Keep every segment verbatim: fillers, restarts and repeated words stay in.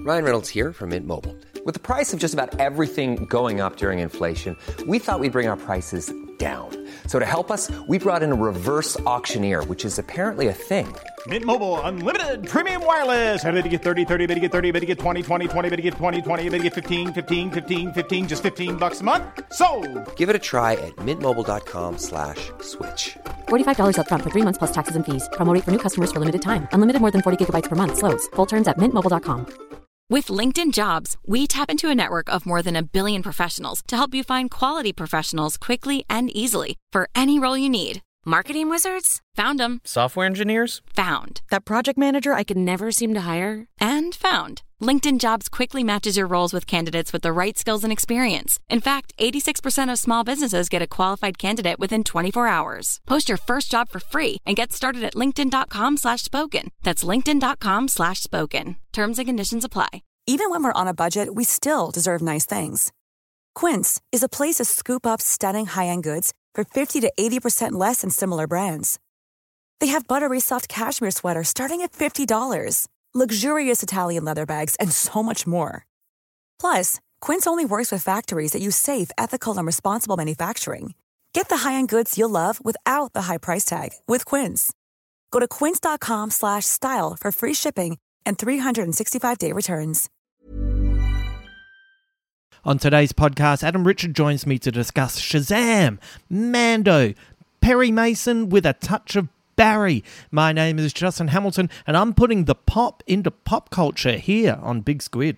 Ryan Reynolds here from Mint Mobile. With the price of just about everything going up during inflation, we thought we'd bring our prices down. So to help us, we brought in a reverse auctioneer, which is apparently a thing. Mint Mobile Unlimited Premium Wireless. How to get thirty, thirty, how to get thirty, how to get twenty, twenty, twenty, how to get twenty, twenty, how to get fifteen, fifteen, fifteen, fifteen, just fifteen bucks a month? Sold! Give it a try at mintmobile.com slash switch. forty-five dollars up front for three months plus taxes and fees. Promo rate for new customers for limited time. Unlimited more than forty gigabytes per month. Slows full terms at mint mobile dot com. With LinkedIn Jobs, we tap into a network of more than a billion professionals to help you find quality professionals quickly and easily for any role you need. Marketing wizards? Found them. Software engineers? Found. That project manager I could never seem to hire? And found. LinkedIn Jobs quickly matches your roles with candidates with the right skills and experience. In fact, eighty-six percent of small businesses get a qualified candidate within twenty-four hours. Post your first job for free and get started at linkedin.com slash spoken. That's linkedin.com slash spoken. Terms and conditions apply. Even when we're on a budget, we still deserve nice things. Quince is a place to scoop up stunning high-end goods for fifty to eighty percent less than similar brands. They have buttery soft cashmere sweaters starting at fifty dollars, luxurious Italian leather bags, and so much more. Plus, Quince only works with factories that use safe, ethical, and responsible manufacturing. Get the high-end goods you'll love without the high price tag with Quince. Go to quince.com slash style for free shipping and three sixty-five day returns. On today's podcast, Adam Richard joins me to discuss Shazam, Mando, Perry Mason with a touch of Barry. My name is Justin Hamilton, and I'm putting the pop into pop culture here on Big Squid.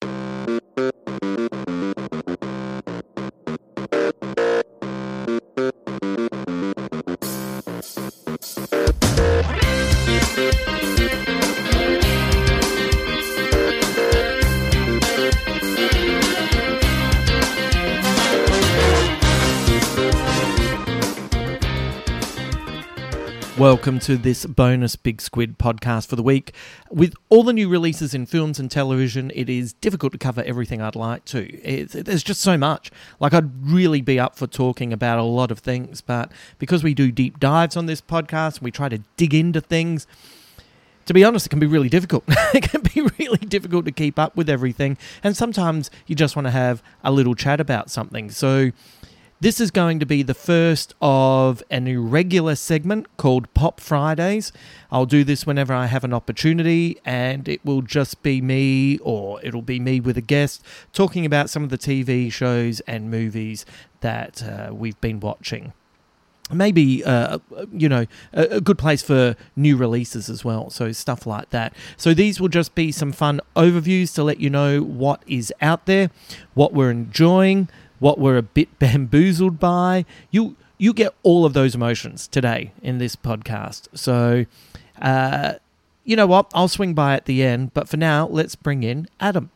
Welcome to this bonus Big Squid podcast for the week. With all the new releases in films and television, it is difficult to cover everything I'd like to. It's, there's just so much. Like, I'd really be up for talking about a lot of things, but because we do deep dives on this podcast, we try to dig into things. To be honest, it can be really difficult. It can be really difficult to keep up with everything, and sometimes you just want to have a little chat about something. So this is going to be the first of an irregular segment called Pop Fridays. I'll do this whenever I have an opportunity, and it will just be me, or it'll be me with a guest, talking about some of the T V shows and movies that uh, we've been watching. Maybe, uh, you know, a, a good place for new releases as well, so stuff like that. So these will just be some fun overviews to let you know what is out there, what we're enjoying, what we're a bit bamboozled by. You you get all of those emotions today in this podcast. So, uh, you know what? I'll swing by at the end. But for now, let's bring in Adam.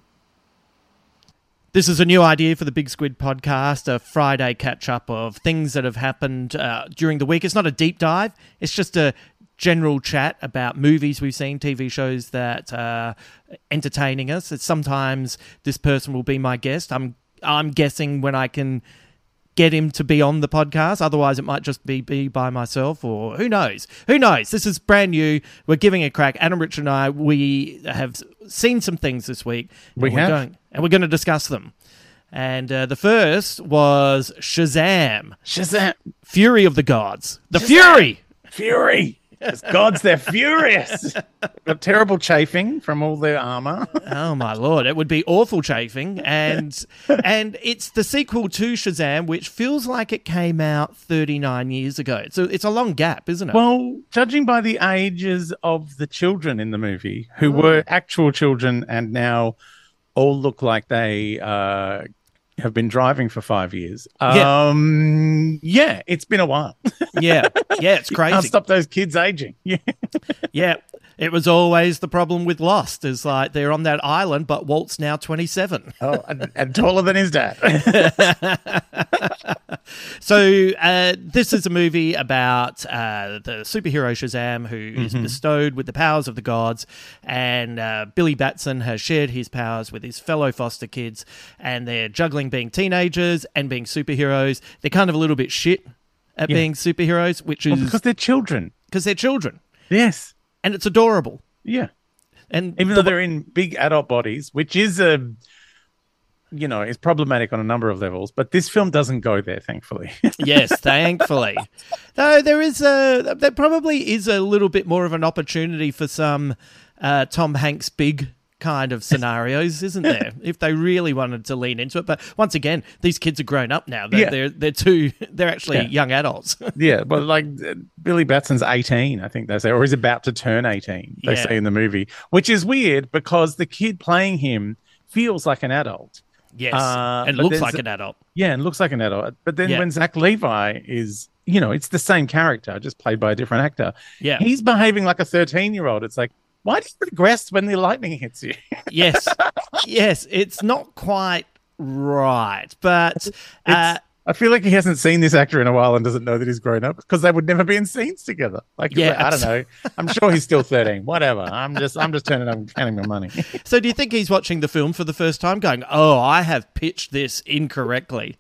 This is a new idea for the Big Squid podcast, a Friday catch-up of things that have happened uh, during the week. It's not a deep dive. It's just a general chat about movies we've seen, T V shows that are entertaining us. It's sometimes this person will be my guest. I'm I'm guessing when I can get him to be on the podcast. Otherwise, it might just be, be by myself, or who knows? Who knows? This is brand new. We're giving it a crack. Adam, Richard, and I, we have seen some things this week. We and have. We're going, and we're going to discuss them. And uh, the first was Shazam. Shazam. Fury of the Gods. The Shazam. Fury. Fury. As gods, they're furious. Got terrible chafing from all their armor. Oh my lord, it would be awful chafing. And and it's the sequel to Shazam, which feels like it came out thirty-nine years ago. So it's a long gap, isn't it? Well, judging by the ages of the children in the movie, who were actual children and now all look like they uh, have been driving for five years. Yeah. Um, yeah, it's been a while. yeah, yeah, it's crazy. Can't stop those kids aging. Yeah. Yeah, it was always the problem with Lost. Is like they're on that island, but Walt's now twenty-seven. Oh, and, and taller than his dad. So uh, this is a movie about uh, the superhero Shazam, who mm-hmm. is bestowed with the powers of the gods, and uh, Billy Batson has shared his powers with his fellow foster kids, and they're juggling being teenagers and being superheroes. They're kind of a little bit shit at yeah. being superheroes, which is... Well, because they're children. Because they're children. Yes. And it's adorable. Yeah. And Even though they're in big adult bodies, which is a, you know, is problematic on a number of levels, but this film doesn't go there, thankfully. Yes, thankfully. Though there is a, there probably is a little bit more of an opportunity for some uh, Tom Hanks big kind of scenarios, isn't there? If they really wanted to lean into it. But once again, these kids are grown up now. They're Yeah. they're, they're too. They're actually Yeah. young adults. Yeah, but like uh, Billy Batson's eighteen, I think they say, or he's about to turn eighteen, they Yeah. say in the movie, which is weird because the kid playing him feels like an adult. Yes, Uh, and but looks there's- like an adult. Yeah, and looks like an adult. But then Yeah. when Zach Levi is, you know, it's the same character, just played by a different actor. Yeah. He's behaving like a thirteen-year-old. It's like, why do you regress when the lightning hits you? Yes, yes, it's not quite right, but uh, It's- I feel like he hasn't seen this actor in a while and doesn't know that he's grown up because they would never be in scenes together. Like, Yeah, I don't know. I'm sure he's still thirteen. Whatever. I'm just, I'm just turning up and counting my money. so do you think he's watching the film for the first time, going, "Oh, I have pitched this incorrectly"?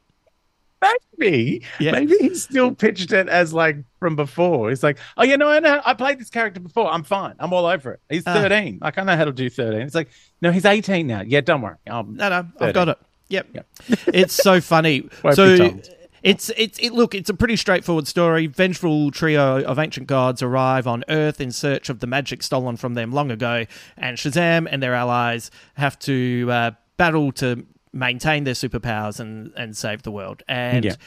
Maybe, Yeah. maybe he's still pitched it as like from before. He's like, oh, you know, I know, I played this character before. I'm fine. I'm all over it. He's Ah. thirteen. Like, I know how to do thirteen. It's like, no, he's eighteen now. Yeah, don't worry. Um, No, no, I've thirteen. got it. Yep, it's so funny. Won't be so told. it's it's it. Look, it's a pretty straightforward story. Vengeful trio of ancient gods arrive on Earth in search of the magic stolen from them long ago, and Shazam and their allies have to uh, battle to maintain their superpowers and and save the world. And Yeah.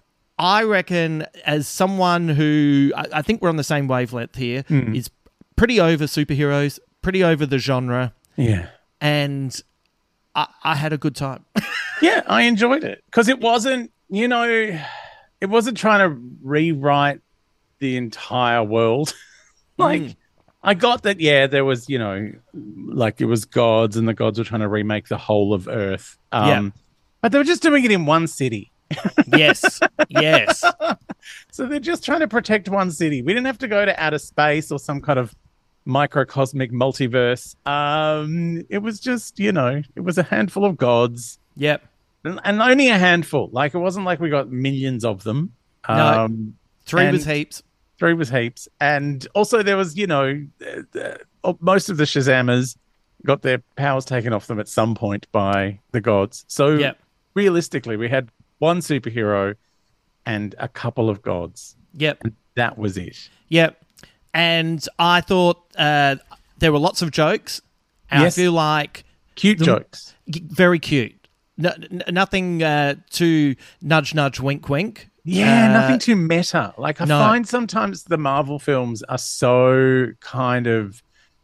I reckon, as someone who I, I think we're on the same wavelength here, Hmm. is pretty over superheroes, pretty over the genre, Yeah. and I, I had a good time. Yeah, I enjoyed it because it wasn't, you know, it wasn't trying to rewrite the entire world. like, Mm. I got that, yeah, there was, you know, like it was gods and the gods were trying to remake the whole of Earth. Um, Yeah. But they were just doing it in one city. Yes, yes. So they're just trying to protect one city. We didn't have to go to outer space or some kind of microcosmic multiverse. Um, it was just, you know, it was a handful of gods. Yep. And, and only a handful. Like, it wasn't like we got millions of them. No. Um, Three and was heaps. Three was heaps. And also there was, you know, uh, uh, most of the Shazammers got their powers taken off them at some point by the gods. So Yep. realistically, we had one superhero and a couple of gods. Yep. And that was it. Yep. And I thought uh, there were lots of jokes. And Yes. I feel like Cute The- jokes. g- very cute. No, n- nothing uh, too nudge, nudge, wink, wink. Yeah, Uh, nothing too meta. Like, I no. find sometimes the Marvel films are so kind of,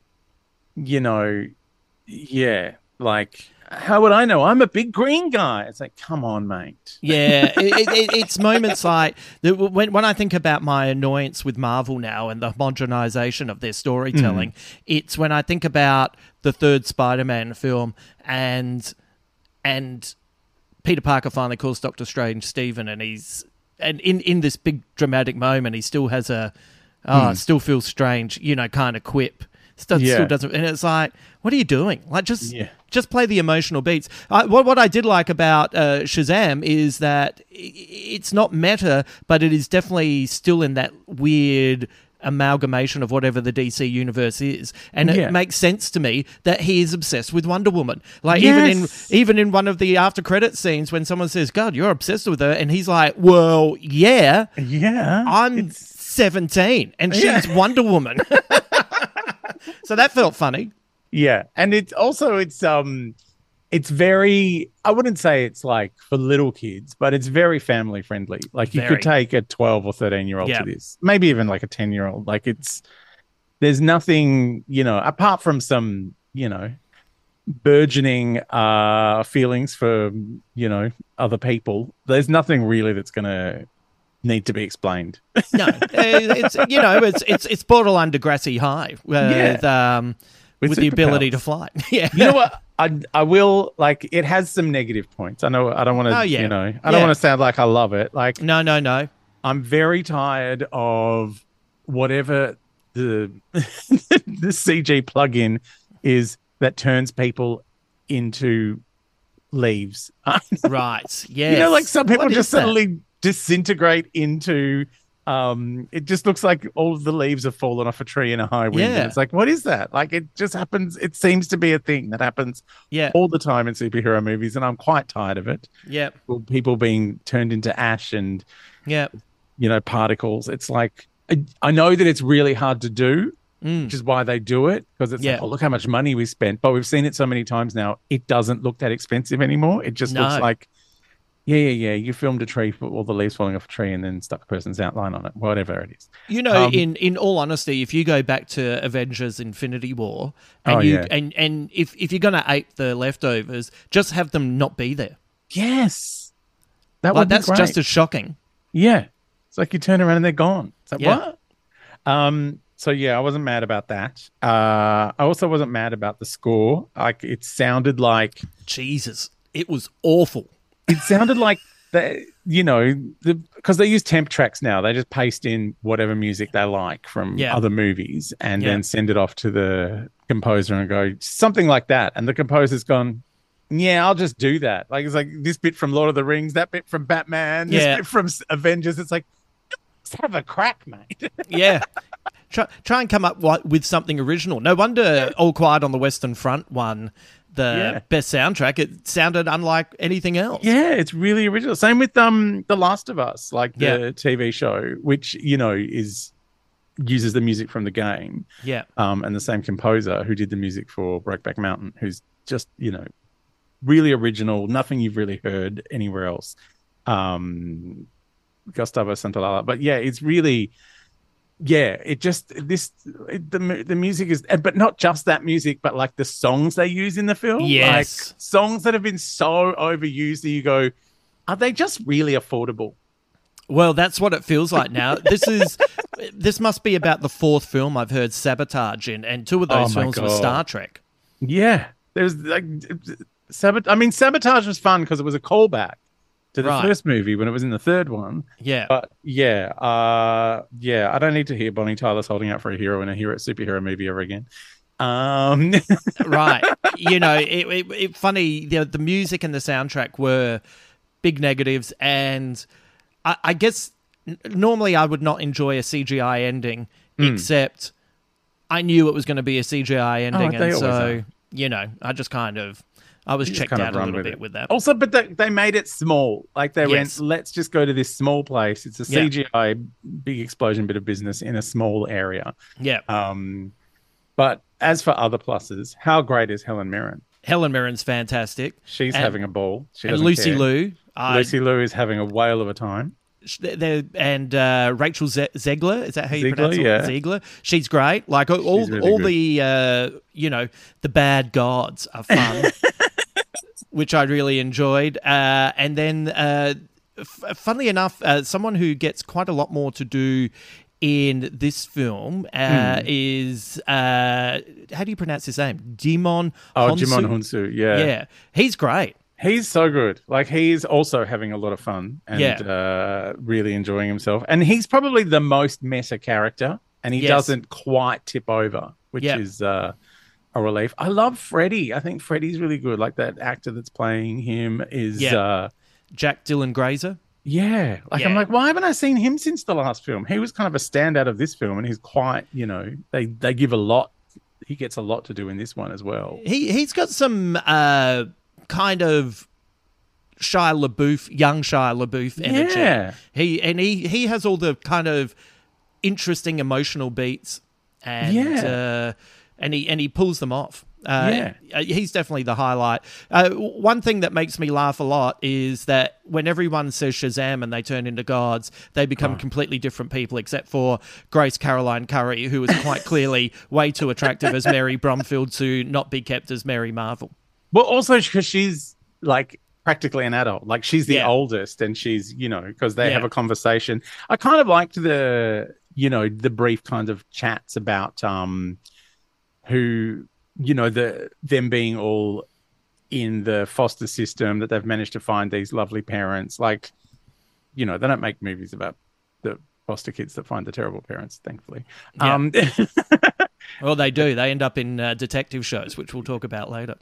you know, yeah, like, how would I know? I'm a big green guy. It's like, come on, mate. Yeah, it, it, it- it's moments like that when when I think about my annoyance with Marvel now and the homogenization of their storytelling, it's when I think about the third Spider-Man film and and Peter Parker finally calls Doctor Strange Stephen, and he's and in in this big dramatic moment, he still has a oh, it still feels strange, you know, kind of quip. Still, Yeah. still doesn't, and it's like, what are you doing? Like, just Yeah. just play the emotional beats. I, what what I did like about uh, Shazam is that i- it's not meta, but it is definitely still in that weird amalgamation of whatever the D C universe is, and it Yeah. makes sense to me that he is obsessed with Wonder Woman. Like Yes. even in even in one of the after credit scenes when someone says, "God, you're obsessed with her," and he's like, "Well, yeah, Yeah. I'm it's- seventeen and she's Yeah. Wonder Woman." So that felt funny. Yeah, and it's also it's um it's very, I wouldn't say it's like for little kids, but it's very family friendly. Like, you Very. could take a twelve or thirteen year old Yeah. to this, maybe even like a ten year old. Like, it's, there's nothing, you know, apart from some, you know, burgeoning uh feelings for, you know, other people, there's nothing really that's gonna need to be explained. No, uh, it's you know it's it's it's borderline Degrassi High with um with, With the ability superpowers. to fly. Yeah, You know what? I I will, like, it has some negative points. I know I don't want to, Oh, yeah. you know, I Yeah. don't want to sound like I love it. Like, No, no, no. I'm very tired of whatever the the C G plugin is that turns people into leaves. Right. Yes. You know, like some people What just is that? suddenly disintegrate into Um, it just looks like all of the leaves have fallen off a tree in a high wind. Yeah. And it's like, what is that? Like, it just happens. It seems to be a thing that happens Yeah. all the time in superhero movies, and I'm quite tired of it. Yeah. Well, people being turned into ash and, Yeah. you know, particles. It's like, I, I know that it's really hard to do, Mm. which is why they do it, because it's Yeah. like, oh, look how much money we spent. But we've seen it so many times now, it doesn't look that expensive anymore. It just No. looks like, yeah, yeah, yeah. You filmed a tree for all the leaves falling off a tree and then stuck a person's outline on it, whatever it is. You know, Um, in, in all honesty, if you go back to Avengers Infinity War and Oh, you yeah. and, and if, if you're gonna ape the leftovers, just have them not be there. Yes. That Like would be that's great. just as shocking. Yeah. It's like you turn around and they're gone. It's like, Yeah. what? Um, so yeah, I wasn't mad about that. Uh, I also wasn't mad about the score. Like, it sounded like Jesus. It was awful. it sounded like they, you know, the because they use temp tracks now. They just paste in whatever music they like from Yeah. other movies and Yeah. then send it off to the composer and go something like that. And the composer's gone, yeah, I'll just do that. Like, it's like this bit from Lord of the Rings, that bit from Batman, this Yeah. bit from Avengers. It's like, let's have a crack, mate. Yeah. Try, try and come up wi- with something original. No wonder All Quiet on the Western Front won the Yeah. best soundtrack. It sounded unlike anything else. Yeah, it's really original. Same with um The Last of Us, like the Yeah. T V show, which, you know, is uses the music from the game. Yeah. Um, and the same composer who did the music for Brokeback Mountain, who's just, you know, really original, nothing you've really heard anywhere else. Um, Gustavo Santaolalla. But yeah, it's really, yeah, it just, this, it, the mu- the music is, but not just that music, but like the songs they use in the film. Yes. Like songs that have been so overused that you go, are they just really affordable? Well, that's what it feels like now. This is this must be about the fourth film I've heard Sabotage in, and two of those Oh my films were God. Star Trek. Yeah, there's like sabot. I mean, Sabotage was fun because it was a callback to the Right. first movie when it was in the third one. Yeah. But yeah, uh, yeah, I don't need to hear Bonnie Tyler's holding out for a hero in a hero superhero movie ever again. Um, Right. You know, it, it, it funny, the, the music and the soundtrack were big negatives, and I, I guess n- normally I would not enjoy a C G I ending, except I knew it was going to be a C G I ending, they and always so, are. you know, I just kind of, I was You just checked kind of out a run little with bit it. with that. Also, but they, they made it small. Like they Yes. went, let's just go to this small place. It's a Yeah. C G I big explosion bit of business in a small area. Yeah. Um, but as for other pluses, how great is Helen Mirren? Helen Mirren's fantastic. She's And- having a ball. She and doesn't Lucy care. Liu. I, Lucy Liu is having a whale of a time. sh- they're- and uh, Rachel Ze- Zegler, is that how you Ziegler, pronounce it? yeah. Ziegler. She's great. Like all, all, really all good. the uh, you know, the bad gods are fun, which I really enjoyed. Uh, and then, uh, f- funnily enough, uh, someone who gets quite a lot more to do in this film uh, Hmm. is uh, how do you pronounce his name? Dimon. Oh, Honsu? Jimon Hunsu, yeah. Yeah, he's great. He's so good. Like, he's also having a lot of fun and Yeah. uh, really enjoying himself. And he's probably the most meta character, and he Yes. doesn't quite tip over, which Yeah. is uh, a relief. I love Freddie. I think Freddie's really good. Like, that actor that's playing him is, Yeah. uh, Jack Dylan Grazer. yeah. Like, I'm Yeah. like, why haven't I seen him since the last film? He was kind of a standout of this film, and he's quite, you know, they, they give a lot. He gets a lot to do in this one as well. He he's got some uh, kind of Shia LaBeouf, young Shia LaBeouf energy. Yeah. He and he he has all the kind of interesting emotional beats, and Yeah. uh, and he and he pulls them off. Uh, Yeah. uh, he's definitely the highlight. Uh, one thing that makes me laugh a lot is that when everyone says Shazam and they turn into gods, they become Oh. completely different people, except for Grace Caroline Curry, who is quite clearly way too attractive as Mary Bromfield to not be kept as Mary Marvel. Well, also because she's like practically an adult. Like, she's the Yeah. oldest, and she's, you know, because they Yeah. have a conversation. I kind of liked the, you know, the brief kind of chats about um who, you know, the them being all in the foster system, that they've managed to find these lovely parents. Like, you know, they don't make movies about the foster kids that find the terrible parents, thankfully. Yeah. Um Well, they do. They end up in uh, detective shows, which we'll talk about later.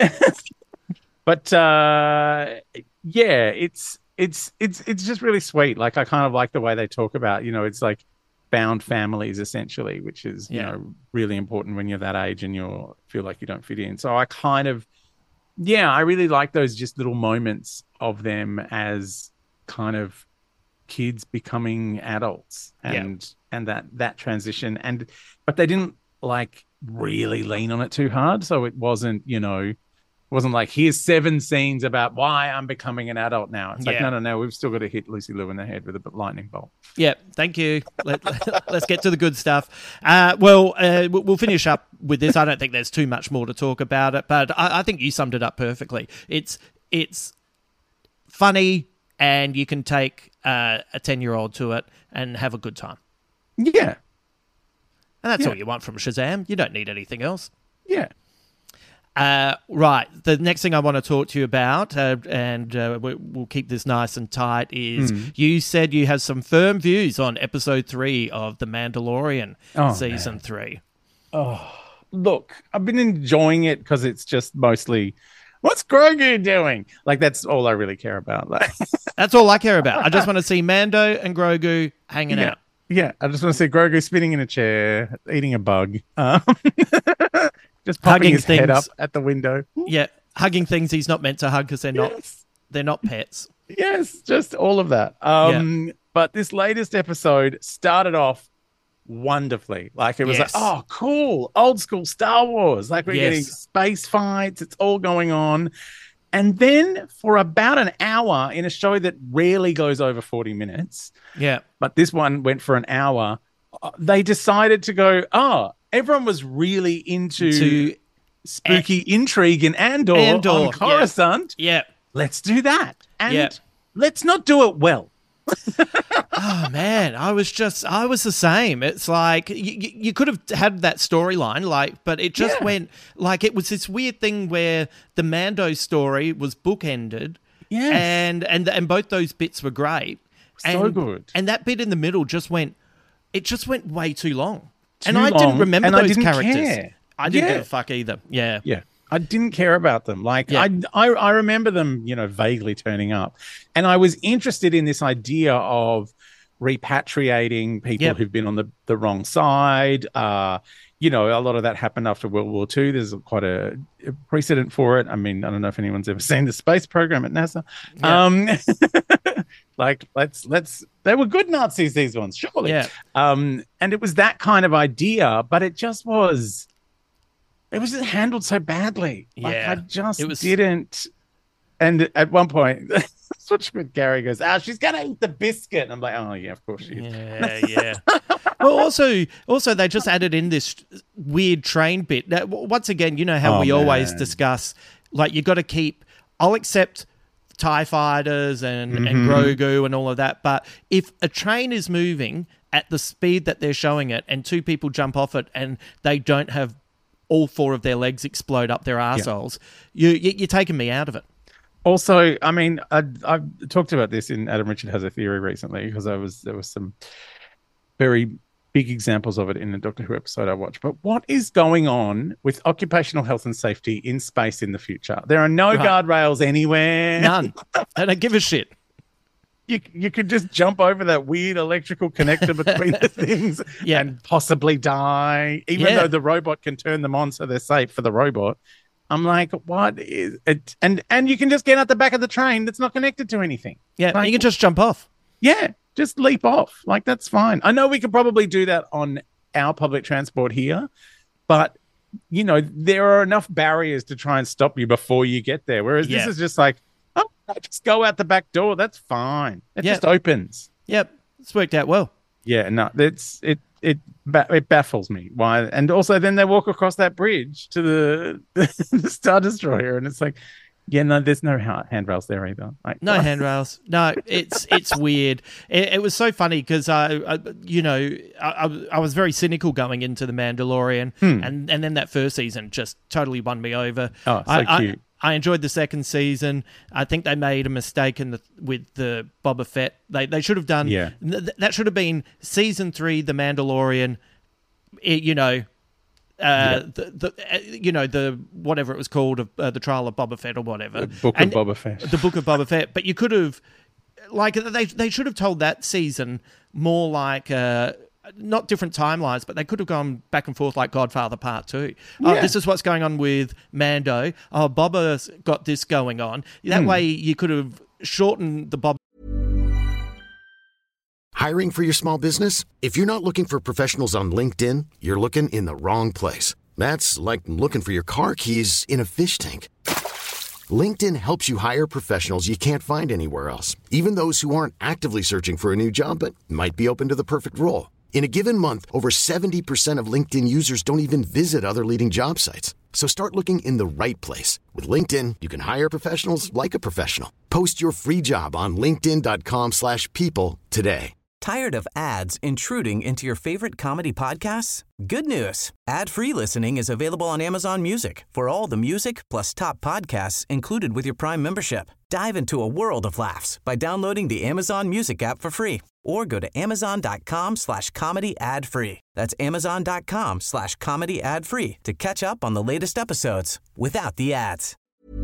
But uh, yeah, it's it's it's it's just really sweet. Like, I kind of like the way they talk about, you know, it's like bound families essentially, which is you Yeah. know really important when you're that age and you feel like you don't fit in. So I kind of, yeah, I really like those just little moments of them as kind of kids becoming adults and yeah. and that that transition. And but they didn't like really lean on it too hard, so it wasn't you know. wasn't like, here's seven scenes about why I'm becoming an adult now. It's like, Yeah. no, no, no, we've still got to hit Lucy Liu in the head with a lightning bolt. Yeah, thank you. Let, let's get to the good stuff. Uh, well, uh, we'll finish up with this. I don't think there's too much more to talk about it, but I, I think you summed it up perfectly. It's it's funny, and you can take uh, a ten-year-old to it and have a good time. Yeah. And that's Yeah. all you want from Shazam. You don't need anything else. Yeah. Uh, right. The next thing I want to talk to you about, uh, and uh, we- we'll keep this nice and tight, is Mm. you said you have some firm views on episode three of The Mandalorian, Oh, season man. three. Look, I've been enjoying it because it's just mostly, what's Grogu doing? Like, that's all I really care about. Like, That's all I care about. I just want to see Mando and Grogu hanging yeah. out. Yeah, I just want to see Grogu spinning in a chair, eating a bug. Um, just popping Hugging his head up things. at the window. Yeah, hugging things he's not meant to hug because they're not Yes. they're not pets. Yes, just all of that. Um, But this latest episode started off wonderfully. Like, it was Yes. like, oh, cool, old school Star Wars. Like, we're Yes. getting space fights. It's all going on. And then for about an hour in a show that rarely goes over forty minutes, Yeah, but this one went for an hour, uh, they decided to go, oh, everyone was really into To- spooky intrigue in Andor, Andor, on yeah. Coruscant. yeah. Let's do that. And Yeah. let's not do it well. Oh man, I was just I was the same. It's like you, you could have had that storyline, like, but it just Yeah. went like it was this weird thing where the Mando story was bookended, Yes. and and and both those bits were great, So and, good. and that bit in the middle just went, it just went way too long, and Too I long, didn't remember and I those didn't characters. care. I didn't Yeah. give a fuck either. Yeah, Yeah. I didn't care about them. Like, Yeah. I, I I remember them, you know, vaguely turning up. And I was interested in this idea of repatriating people Yep. who've been on the, the wrong side. Uh, you know, a lot of that happened after World War Two. There's quite a, a precedent for it. I mean, I don't know if anyone's ever seen the space program at NASA. Yeah. Um, like, let's, let's, they were good Nazis, these ones, surely. Yeah. Um, and it was that kind of idea, but it just was, it was just handled so badly. Like, Yeah. I just It was- didn't. And at one point, switch with Gary goes, "Ah, she's gonna eat the biscuit." And I'm like, "Oh yeah, of course she is." Yeah, yeah. Well, also, also they just added in this weird train bit. That, once again, you know how Oh, we always man. discuss, like, you got to keep. I'll accept TIE fighters and, and Mm-hmm. Grogu and all of that, but if a train is moving at the speed that they're showing it, and two people jump off it, and they don't have all four of their legs explode up their arseholes, you, you you're taking me out of it. Also, I mean, I, I've talked about this in Adam Richard Has a Theory recently because I was there was some very big examples of it in the Doctor Who episode I watched. But what is going on with occupational health and safety in space in the future? There are no Right. guardrails anywhere. None. I don't give a shit. You you could just jump over that weird electrical connector between the things Yeah. and possibly die, even Yeah. though the robot can turn them on so they're safe for the robot. I'm like, what is it? And and you can just get out the back of the train that's not connected to anything. Yeah, Like, you can just jump off. yeah, just leap off. Like, that's fine. I know we could probably do that on our public transport here, but you know, there are enough barriers to try and stop you before you get there. Whereas Yeah. this is just like, oh, just go out the back door. That's fine. It Yeah. just opens. Yep, it's worked out well. Yeah, no, it's it it ba- it baffles me why. And also, then they walk across that bridge to the the Star Destroyer, and it's like, yeah, no, there's no ha- handrails there either. Like, No handrails. No, it's it's weird. It, it was so funny because I, I, you know, I, I, I was very cynical going into the Mandalorian, and and then that first season just totally won me over. Hmm. Oh, so I, cute. I, I enjoyed the second season. I think they made a mistake in the with the Boba Fett. They they should have done. Yeah. th- that should have been season three, the Mandalorian. It, you know. Uh, the, the uh, you know the whatever it was called of uh, the trial of Boba Fett or whatever The Book And- of Boba Fett. the Book of Boba Fett, but you could have, like, they they should have told that season more like uh, not different timelines, but they could have gone back and forth like Godfather Part Two. Oh, Yeah. this is what's going on with Mando. Oh, Boba's got this going on. That Hmm. way you could have shortened the Boba. Hiring for your small business? If you're not looking for professionals on LinkedIn, you're looking in the wrong place. That's like looking for your car keys in a fish tank. LinkedIn helps you hire professionals you can't find anywhere else, even those who aren't actively searching for a new job but might be open to the perfect role. In a given month, over seventy percent of LinkedIn users don't even visit other leading job sites. So start looking in the right place. With LinkedIn, you can hire professionals like a professional. Post your free job on linkedin.com slash people today. Tired of ads intruding into your favorite comedy podcasts? Good news. Ad-free listening is available on Amazon Music for all the music plus top podcasts included with your Prime membership. Dive into a world of laughs by downloading the Amazon Music app for free or go to amazon.com slash comedy ad free. That's amazon.com slash comedy ad free to catch up on the latest episodes without the ads.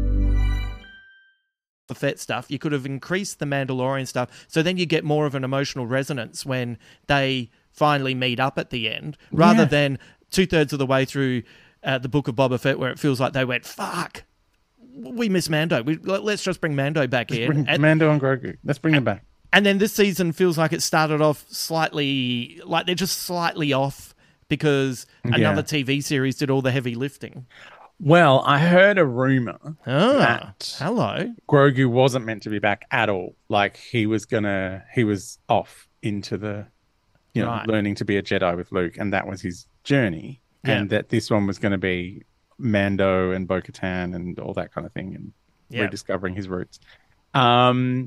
The Fett stuff, you could have increased the Mandalorian stuff, so then you get more of an emotional resonance when they finally meet up at the end, rather Yeah. than two-thirds of the way through uh, the Book of Boba Fett where it feels like they went, fuck, we miss Mando. We, let- let's just bring Mando back in. Bring And, Mando and Grogu. Let's bring them back. and then this season feels like it started off slightly, like they're just slightly off because another Yeah. T V series did all the heavy lifting. Well, I heard a rumor Oh, that hello. Grogu wasn't meant to be back at all. Like he was gonna, he was off into the, you know, Right. learning to be a Jedi with Luke, and that was his journey. Yeah. And that this one was going to be Mando and Bo-Katan and all that kind of thing, and Yeah. rediscovering his roots. Um,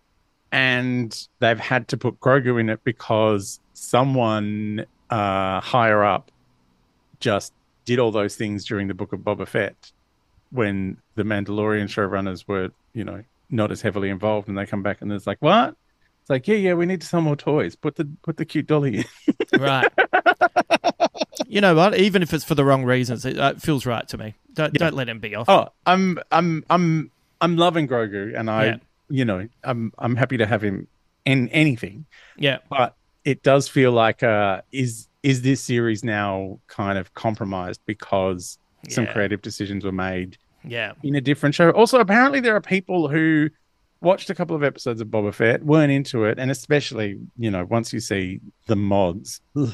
and they've had to put Grogu in it because someone uh, higher up just did all those things during the Book of Boba Fett when the Mandalorian showrunners were, you know, not as heavily involved, and they come back and it's like, what? It's like, yeah, yeah, we need to sell more toys. Put the put the cute dolly in. Right. You know what? Even if it's for the wrong reasons, it, uh, it feels right to me. Don't Yeah. don't let him be off. Oh, I'm I'm I'm I'm loving Grogu, and I, Yeah. you know, I'm I'm happy to have him in anything. Yeah. But it does feel like, uh, is is this series now kind of compromised because some Yeah. creative decisions were made Yeah. in a different show? Also, apparently there are people who watched a couple of episodes of Boba Fett, weren't into it, and especially, you know, once you see the mods ugh,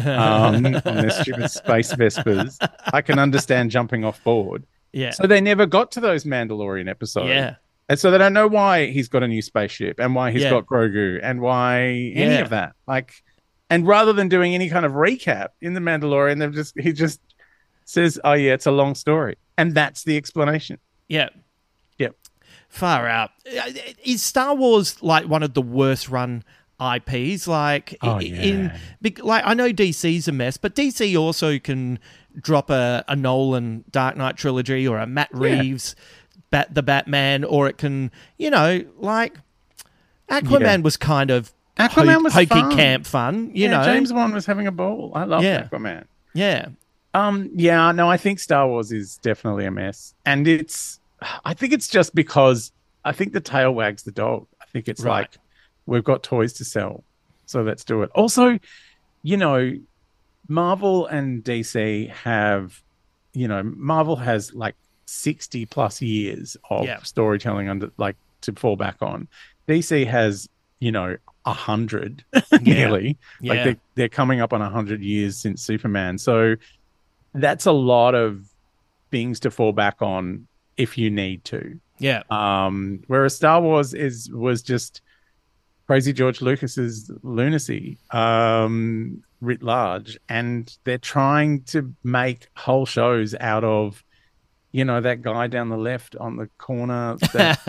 um, on their stupid space Vespers, I can understand jumping off board. Yeah. So they never got to those Mandalorian episodes. Yeah. And so they don't know why he's got a new spaceship and why he's Yeah. got Grogu and why any Yeah. of that. Like, and rather than doing any kind of recap in the Mandalorian, they've just he just says, "Oh yeah, it's a long story," and that's the explanation. Yeah. Yep. Far out. Is Star Wars like one of the worst run I Ps? Like, Oh, i- yeah. in bec- like I know D C's a mess, but D C also can drop a, a Nolan Dark Knight trilogy or a Matt Reeves Bat the Batman, or it can, you know, like Aquaman Yeah. was kind of Aquaman ho- was hokey fun. camp fun, you yeah, know. James Wan was having a ball. I love Yeah. Aquaman. Yeah. Um, yeah, no, I think Star Wars is definitely a mess, and it's. I think it's just because I think the tail wags the dog. I think it's Right. like we've got toys to sell, so let's do it. Also, you know, Marvel and D C have, you know, Marvel has like sixty plus years of Yeah. storytelling under like to fall back on. D C has, you know, a hundred Yeah. nearly. Yeah. Like they're, they're coming up on a hundred years since Superman. So that's a lot of things to fall back on if you need to. Yeah. Um, whereas Star Wars is was just crazy George Lucas's lunacy, um, writ large, and they're trying to make whole shows out of, you know, that guy down the left on the corner. That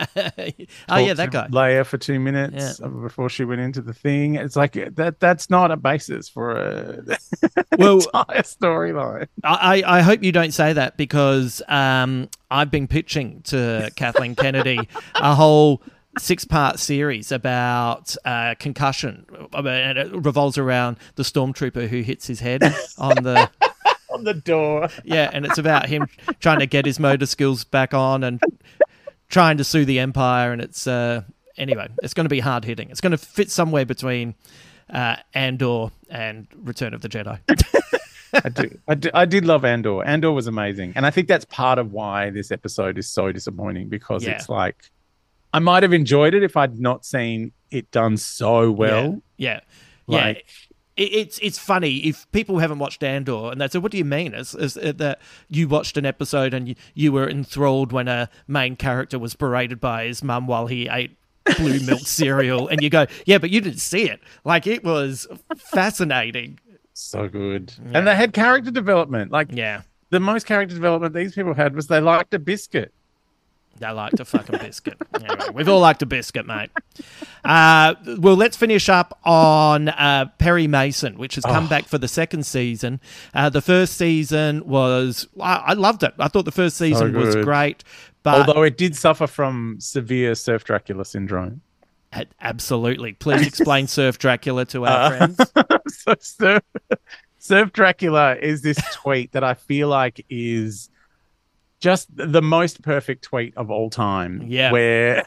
Oh yeah, talked that to guy. Leia for two minutes before she went into the thing. It's like that. That's not a basis for a Well, entire storyline. I, I hope you don't say that, because um, I've been pitching to Kathleen Kennedy a whole six-part series about uh, concussion, and it revolves around the stormtrooper who hits his head on the On the door. yeah, and it's about him trying to get his motor skills back on and trying to sue the Empire, and it's uh, anyway, it's going to be hard hitting. It's going to fit somewhere between uh, Andor and Return of the Jedi. I do, I do. I did love Andor. Andor was amazing. And I think that's part of why this episode is so disappointing, because Yeah. it's like, I might have enjoyed it if I'd not seen it done so well. Yeah. Like- yeah. It, it's it's funny if people haven't watched Andor and they say, "What do you mean?" Is, is it that you watched an episode and you, you were enthralled when a main character was berated by his mum while he ate blue milk cereal, and you go, "Yeah, but you didn't see it." Like, it was fascinating. So good. And they had character development. Like, Yeah, the most character development these people had was they liked a biscuit. they liked a fucking biscuit. Anyway, we've all liked a biscuit, mate. Uh, well, let's finish up on uh, Perry Mason, which has come Oh. back for the second season. Uh, the first season was, I, I loved it. I thought the first season was good. great, but Although it did suffer from severe Surf Dracula syndrome. A- absolutely. Please explain Surf Dracula to our Uh, friends. so Surf, Surf Dracula is this tweet that I feel like is just the most perfect tweet of all time. Yeah. Where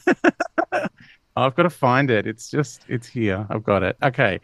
I've got to find it. It's just, it's here. I've got it. Okay.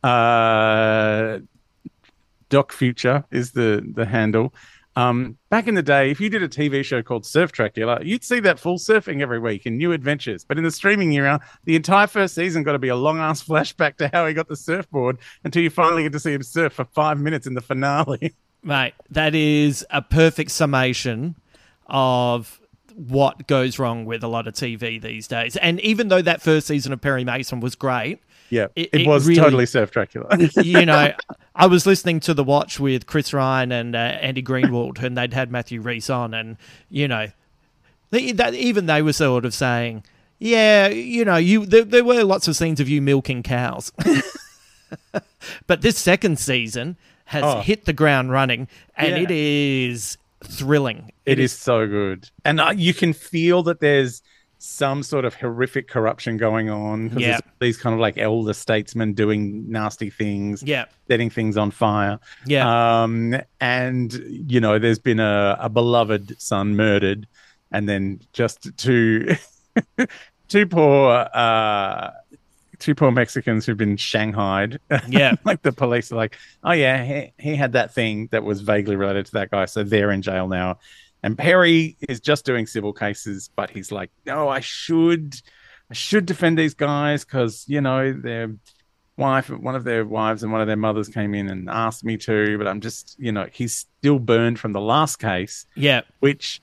Uh, Doc Future is the, the handle. Um, back in the day, if you did a T V show called Surf Dracula, you'd see that full surfing every week in new adventures. But in the streaming era, the entire first season got to be a long ass flashback to how he got the surfboard until you finally get to see him surf for five minutes in the finale. Mate, that is a perfect summation of what goes wrong with a lot of T V these days. And even though that first season of Perry Mason was great, Yeah, It- it, it was really- totally Surf Dracula. you know, I was listening to The Watch with Chris Ryan and uh, Andy Greenwald, and they'd had Matthew Rhys on, and, you know, they, that, even they were sort of saying, yeah, you know, you there, there were lots of scenes of you milking cows. But this second season has Oh. hit the ground running, and Yeah. it is thrilling. It is so good. And uh, you can feel that there's some sort of horrific corruption going on. 'Cause Yeah. there's these kind of like elder statesmen doing nasty things, Yeah. setting things on fire. Yeah. Um, and, you know, there's been a, a beloved son murdered. And then just two, two poor, uh, two poor Mexicans who've been shanghaied. Yeah. Like the police are like, oh yeah, he, he had that thing that was vaguely related to that guy. So they're in jail now. And Perry is just doing civil cases, but he's like, no, I should, I should defend these guys because, you know, their wife, one of their wives and one of their mothers came in and asked me to, but I'm just, you know, he's still burned from the last case, Yeah. which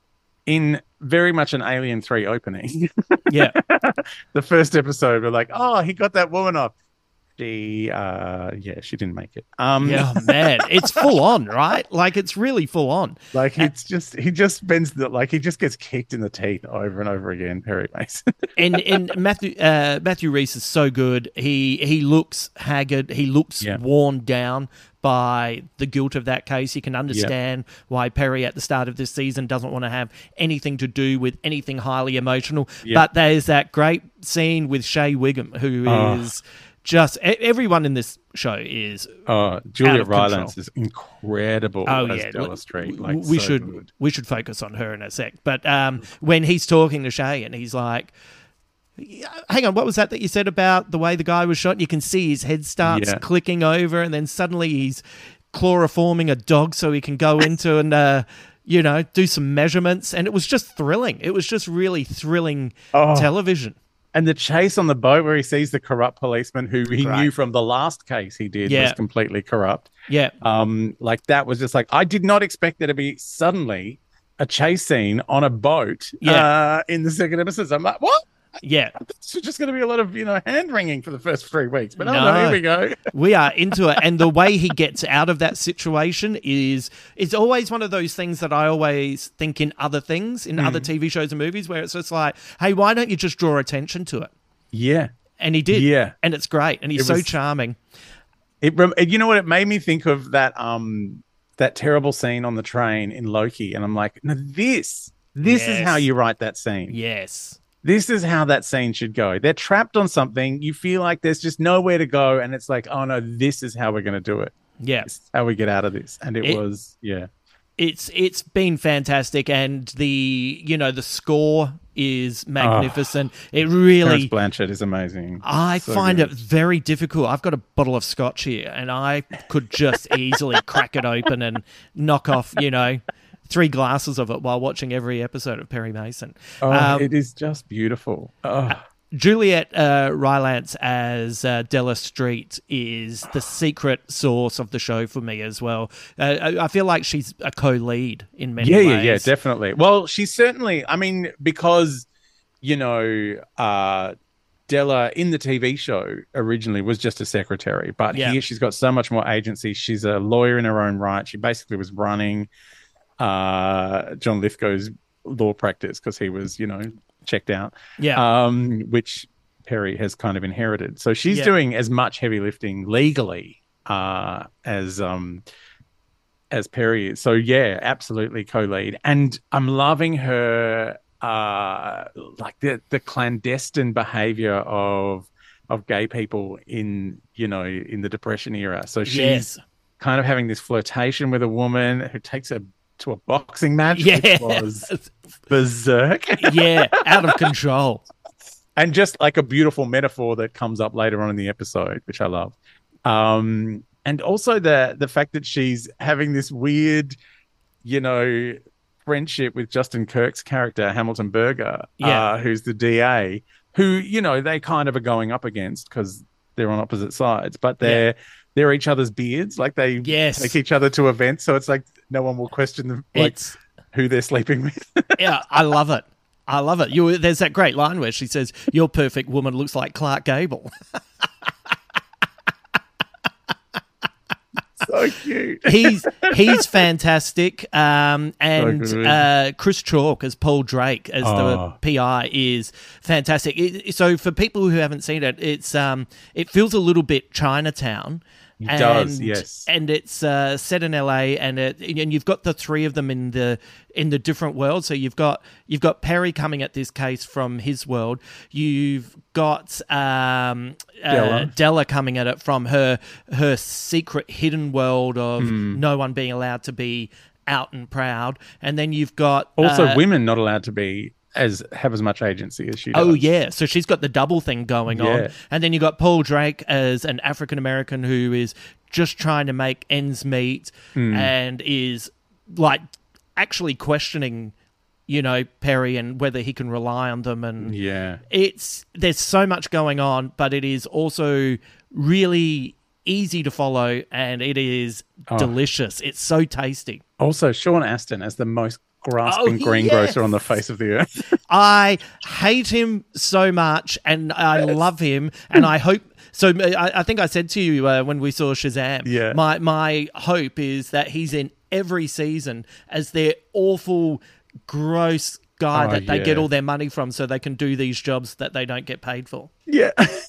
in very much an Alien three opening. Yeah. The first episode, we're like, oh, he got that woman off. She, uh, yeah, she didn't make it. Um, Yeah, man, it's full on, right? Like, it's really full on. Like it's just he just bends the like he just gets kicked in the teeth over and over again, Perry Mason. And and Matthew uh, Matthew Rhys is so good. He he looks haggard. He looks Yeah. worn down by the guilt of that case. You can understand why Perry at the start of this season doesn't want to have anything to do with anything highly emotional. Yeah. But there's that great scene with Shea Wiggum, who Oh. is just e- everyone in this show is. Oh, Out Julia of control. Rylance is incredible Oh as yeah, Della we- Street. we- Like we so should good. we should focus on her in a sec. But um, when he's talking to Shay and he's like, "Yeah, hang on, what was that that you said about the way the guy was shot?" You can see his head starts Yeah. clicking over, and then suddenly he's chloroforming a dog so he can go into and uh, you know do some measurements, and it was just thrilling. It was just really thrilling Oh. television. And the chase on the boat where he sees the corrupt policeman who he Right. knew from the last case he did Yeah. was completely corrupt. Yeah, Um, like that was just like I did not expect there to be suddenly a chase scene on a boat Yeah. uh, in the second episode. So I'm like, what? yeah. It's just going to be a lot of you know hand wringing for the first three weeks. But oh No. no, here we go. We are into it. And the way he gets out of that situation is it's always one of those things that I always think in other things, in other T V shows and movies, where it's just like, hey, why don't you just draw attention to it? Yeah. And he did. Yeah. And it's great. And he's It so was- charming. It, rem- you know what? It made me think of that um that terrible scene on the train in Loki, and I'm like, no, this this is Yes. how you write that scene. Yes. This is how that scene should go. They're trapped on something. You feel like there's just nowhere to go, and it's like, oh no, this is how we're going to do it. Yeah. This is how we get out of this. And it, It- was, yeah, It's it's been fantastic, and the you know the score is magnificent. Oh, it really... Terence Blanchard is amazing. I so find good. it very difficult. I've got a bottle of scotch here, and I could just easily crack it open and knock off, you know, three glasses of it while watching every episode of Perry Mason. Oh, um, it is just beautiful. Oh. Juliet uh, Rylance as uh, Della Street is the secret source of the show for me as well. Uh, I, I feel like she's a co-lead in many yeah, ways. Yeah, yeah, definitely. Well, she's certainly, I mean, because, you know, uh, Della in the T V show originally was just a secretary, but yeah. here she's got so much more agency. She's a lawyer in her own right. She basically was running uh, John Lithgow's law practice because he was, you know, checked out. Yeah. Um, which Perry has kind of inherited. So she's yeah. doing as much heavy lifting legally uh, as um, as Perry is. So yeah, absolutely co-lead. And I'm loving her uh, like the the clandestine behavior of of gay people in, you know, in the Depression era. So she's yes. kind of having this flirtation with a woman who takes her to a boxing match, yeah. which was berserk. yeah, out of control. And just like a beautiful metaphor that comes up later on in the episode, which I love. Um, and also the the fact that she's having this weird, you know, friendship with Justin Kirk's character, Hamilton Berger, yeah. uh, who's the D A, who, you know, they kind of are going up against because they're on opposite sides, but they're yeah. they're each other's beards. Like they yes. take each other to events, so it's like no one will question them, like it's, who they're sleeping with. yeah, I love it. I love it. You, there's that great line where she says, "Your perfect woman looks like Clark Gable." So cute. he's he's fantastic. Um, and So uh, Chris Chalk as Paul Drake as Oh. the P I is fantastic. It, so for people who haven't seen it, it's um, it feels a little bit Chinatown. It and, does, yes. And it's uh, set in L A, and it, and you've got the three of them in the in the different worlds. So you've got you've got Perry coming at this case from his world. You've got um, Della. Uh, Della coming at it from her her secret hidden world of Mm. no one being allowed to be out and proud. And then you've got Also, uh, women not allowed to be as have as much agency as she does. Oh, yeah. So she's got the double thing going Yeah. on. And then you got Paul Drake as an African-American who is just trying to make ends meet Mm. and is, like, actually questioning, you know, Perry and whether he can rely on them. And Yeah. it's there's so much going on, but it is also really easy to follow, and it is Oh. delicious. It's so tasty. Also, Sean Astin as the most grasping Oh, greengrocer yes. on the face of the earth. I hate him so much, and I love him, and I hope. So I, I think I said to you uh, when we saw Shazam, Yeah. my my hope is that he's in every season as their awful, gross guy Oh, that they yeah. get all their money from, so they can do these jobs that they don't get paid for. Yeah.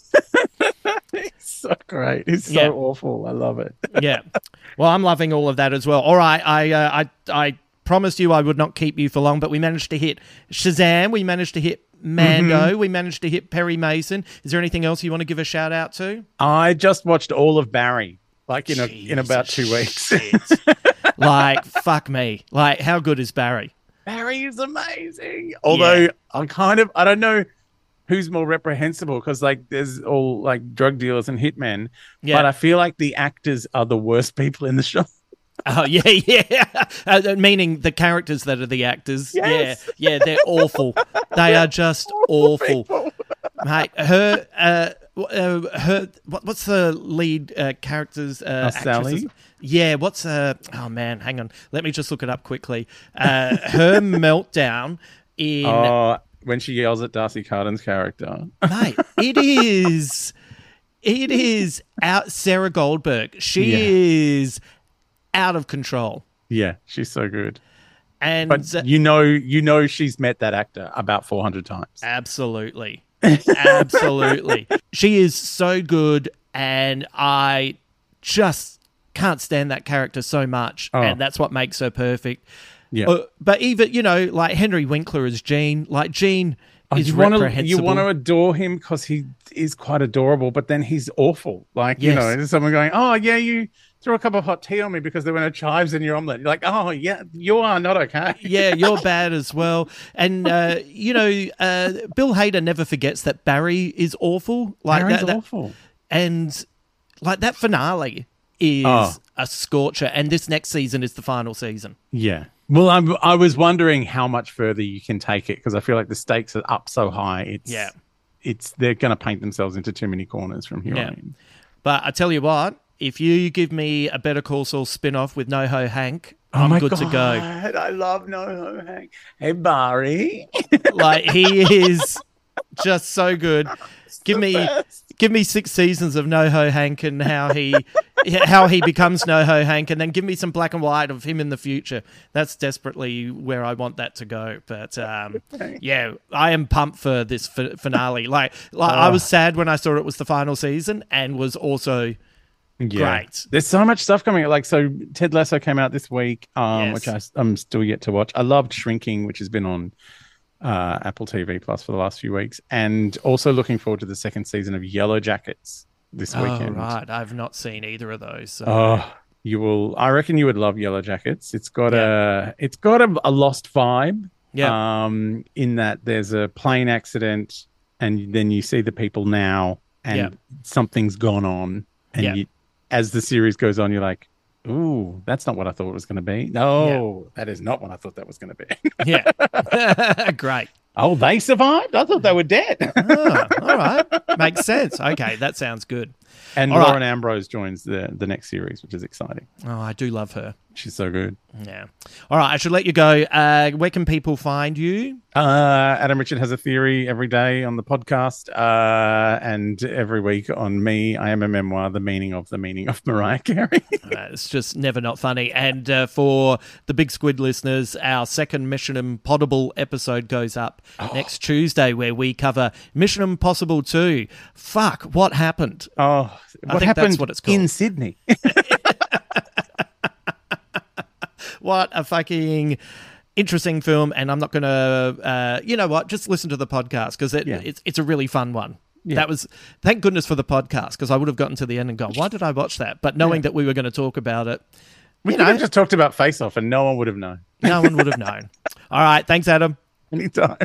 He's so great. He's so Yeah. awful. I love it. Yeah. Well, I'm loving all of that as well. All right, I uh, I I promised you I would not keep you for long, but we managed to hit Shazam. We managed to hit Mando. Mm-hmm. We managed to hit Perry Mason. Is there anything else you want to give a shout out to? I just watched all of Barry, like in a, in about two weeks. Shit. Like, fuck me. Like, how good is Barry? Barry is amazing. Although Yeah. I kind of, I don't know who's more reprehensible because like there's all like drug dealers and hitmen, Yeah. but I feel like the actors are the worst people in the show. Oh, yeah, yeah. Uh, meaning the characters that are the actors. Yes. Yeah, yeah, they're awful. They are just awful. Mate, her, uh, uh, her, what, what's the lead uh, character's uh, Uh, Sally? actresses? Yeah, what's, uh, oh man, hang on. Let me just look it up quickly. Uh, her meltdown in, Oh, when she yells at Darcy Carden's character. mate, it is, it is out, Sarah Goldberg. She Yeah. is out of control. Yeah, she's so good. And But you know, you know, she's met that actor about four hundred times. absolutely. Absolutely. She is so good, and I just can't stand that character so much, Oh. and that's what makes her perfect. Yeah. Uh, but even, you know, like Henry Winkler as Gene, like Gene Oh, is you want to reprehensible. you want to adore him because he is quite adorable, but then he's awful. Like Yes. you know, there's someone going, "Oh yeah, you throw a cup of hot tea on me because there were no chives in your omelette. You're like, oh, yeah, you are not okay. Yeah, you're bad as well. And, uh, you know, uh, Bill Hader never forgets that Barry is awful. Like Barry's that, that, awful. And, like, that finale is Oh. a scorcher. And this next season is the final season. Yeah. Well, I'm, I was wondering how much further you can take it because I feel like the stakes are up so high. It's, Yeah. it's they're going to paint themselves into too many corners from here Yeah. on in. But I tell you what, if you give me a Better Call Saul spin-off with NoHo Hank, Oh I'm my good God, to go. I love NoHo Hank. Hey, Barry. Like, he is just so good. Give me best. give me six seasons of NoHo Hank and how he how he becomes NoHo Hank, and then give me some black and white of him in the future. That's desperately where I want that to go. But um, yeah, I am pumped for this f- finale. Like, like I was sad when I saw it was the final season, and was also Yeah. great. There's so much stuff coming. Like, so Ted Lasso came out this week, um, Yes. which I, I'm still yet to watch. I loved Shrinking, which has been on uh, Apple T V Plus for the last few weeks, and also looking forward to the second season of Yellow Jackets this Oh, weekend. right. I've not seen either of those. So. Oh, you will. I reckon you would love Yellow Jackets. It's got Yeah. a, it's got a, a lost vibe. Yeah. Um, in that there's a plane accident, and then you see the people now, and Yeah. something's gone on, and Yeah. you, as the series goes on, you're like, ooh, that's not what I thought it was going to be. No, that is not what I thought that was going to be. Yeah. Great. Oh, they survived? I thought they were dead. Oh, all right. Makes sense. Okay, that sounds good. And All right. Lauren Ambrose joins the, the next series, which is exciting. Oh, I do love her. She's so good. Yeah. All right, I should let you go. Uh, where can people find you? Uh, Adam Richard has a theory every day on the podcast, uh, and every week on Me, I Am a Memoir, the meaning of the meaning of Mariah Carey. Uh, it's just never not funny. And uh, for the Big Squid listeners, our second Mission Impossible episode goes up next Tuesday, where we cover Mission Impossible two. Fuck, what happened? Oh, what think happened that's what it's called. in Sydney? What a fucking interesting film. And I'm not going to, uh, you know what, just listen to the podcast because it, Yeah. it's, it's a really fun one. Yeah. That was, thank goodness for the podcast, because I would have gotten to the end and gone, why did I watch that? But knowing that we were going to talk about it, We you could know, have just talked about Face Off and no one would have known. no one would have known. All right. Thanks, Adam. Anytime.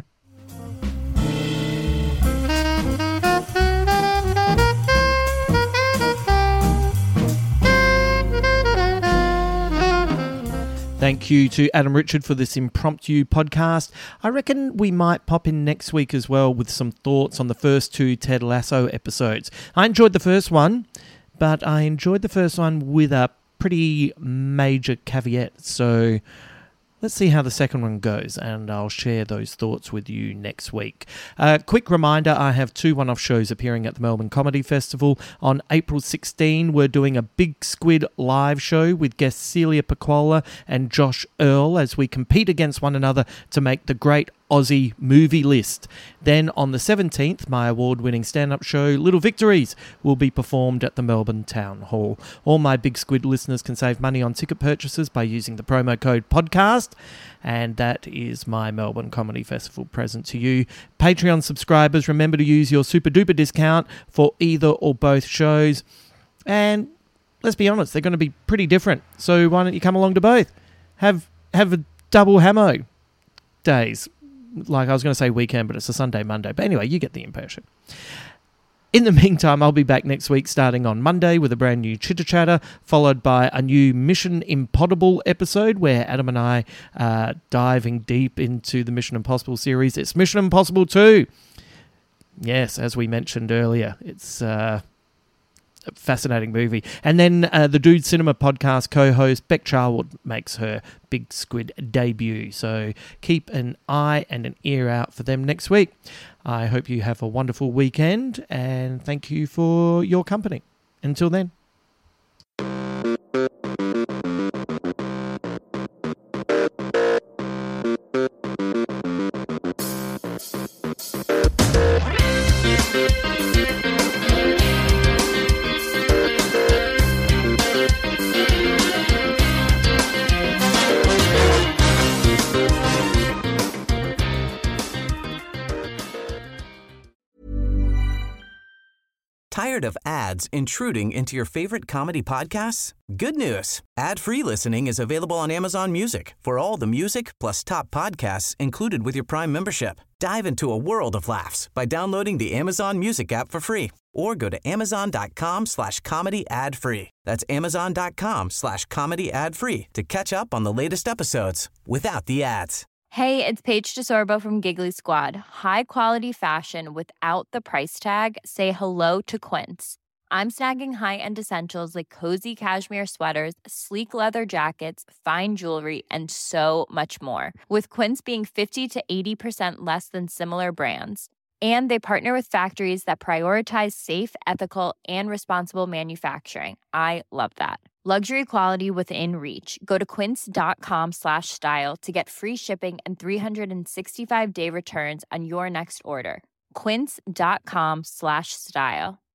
Thank you to Adam Richard for this impromptu podcast. I reckon we might pop in next week as well with some thoughts on the first two Ted Lasso episodes. I enjoyed the first one, but I enjoyed the first one with a pretty major caveat. So let's see how the second one goes, and I'll share those thoughts with you next week. Uh, quick reminder, I have two one-off shows appearing at the Melbourne Comedy Festival. On April sixteenth, we're doing a Big Squid live show with guests Celia Pacquola and Josh Earl as we compete against one another to make the great Aussie movie list. Then on the seventeenth, my award-winning stand-up show, Little Victories, will be performed at the Melbourne Town Hall. All my Big Squid listeners can save money on ticket purchases by using the promo code podcast, and that is my Melbourne Comedy Festival present to you. Patreon subscribers, remember to use your super-duper discount for either or both shows. And let's be honest, they're going to be pretty different, so why don't you come along to both? Have, have a double hamo days. Like I was going to say weekend, but it's a Sunday, Monday. But anyway, you get the impression. In the meantime, I'll be back next week starting on Monday with a brand new Chitter Chatter, followed by a new Mission Impossible episode where Adam and I are diving deep into the Mission Impossible series. It's Mission Impossible two. Yes, as we mentioned earlier, it's uh, a fascinating movie. And then uh, the Dude Cinema podcast co-host Beck Charwood makes her Big Squid debut. So keep an eye and an ear out for them next week. I hope you have a wonderful weekend, and thank you for your company. Until then. Tired of ads intruding into your favorite comedy podcasts? Good news. Ad-free listening is available on Amazon Music for all the music plus top podcasts included with your Prime membership. Dive into a world of laughs by downloading the Amazon Music app for free or go to amazon.com slash comedy ad free. That's amazon.com slash comedy ad free to catch up on the latest episodes without the ads. Hey, it's Paige DeSorbo from Giggly Squad. High quality fashion without the price tag. Say hello to Quince. I'm snagging high-end essentials like cozy cashmere sweaters, sleek leather jackets, fine jewelry, and so much more. With Quince being fifty to eighty percent less than similar brands. And they partner with factories that prioritize safe, ethical, and responsible manufacturing. I love that. Luxury quality within reach. Go to quince.com slash style to get free shipping and three sixty-five day returns on your next order. Quince.com slash style.